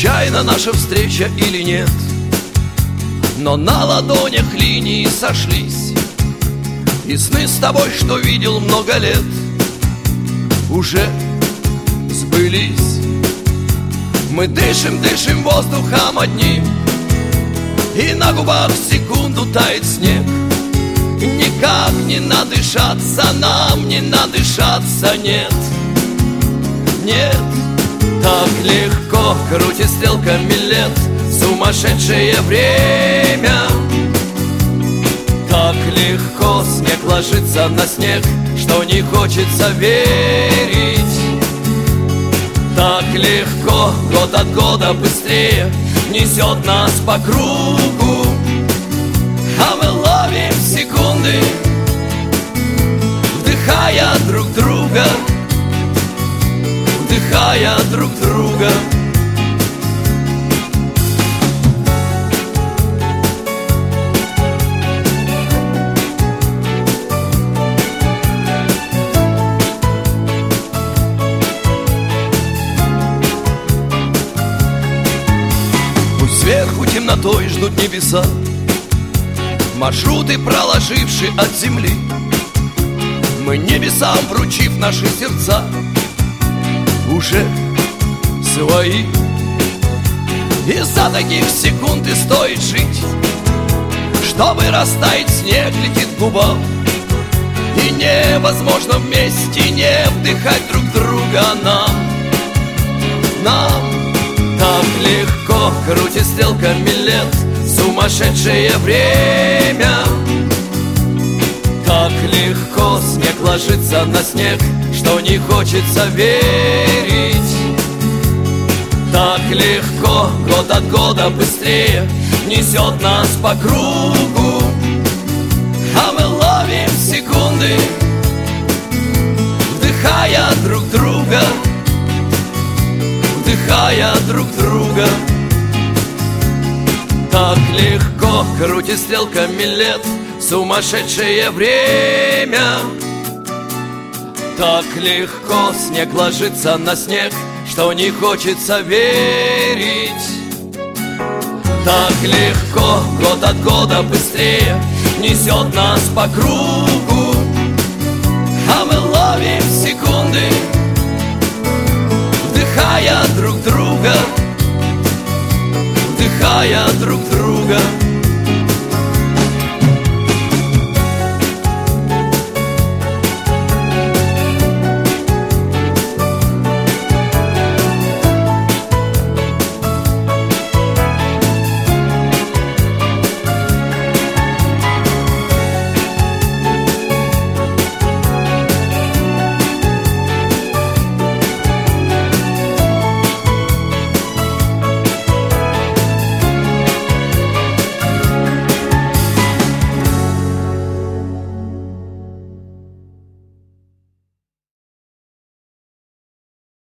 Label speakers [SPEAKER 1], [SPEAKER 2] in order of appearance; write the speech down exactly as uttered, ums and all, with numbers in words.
[SPEAKER 1] случайна наша встреча или нет, но на ладонях линии сошлись, и сны с тобой, что видел много лет, уже сбылись. Мы дышим, дышим воздухом одним, и на губах в секунду тает снег. Никак не надышаться нам, не надышаться, нет, нет. Так легко крутит стрелками лет сумасшедшее время. Так легко снег ложится на снег, что не хочется верить. Так легко год от года быстрее несет нас по кругу, а мы ловим секунды, вдыхая друг друга, вдыхая друг друга. Сверху темнотой ждут небеса, маршруты проложившие от земли. Мы небесам, вручив наши сердца, уже свои. Из-за таких секунд и стоит жить, чтобы растаять снег летит к губам, и невозможно вместе не вдыхать друг друга нам, нам. Так легко крутит стрелками лет сумасшедшее время. Так легко снег ложится на снег, что не хочется верить. Так легко год от года быстрее несет нас по кругу, а мы ловим секунды, вдыхая друг друга, вдыхая друг друга. Так легко крутит стрелками лет сумасшедшее время. Так легко снег ложится на снег, что не хочется верить. Так легко год от года быстрее несет нас по кругу, а мы ловим секунды, вдыхая друг друга, вдыхая друг друга.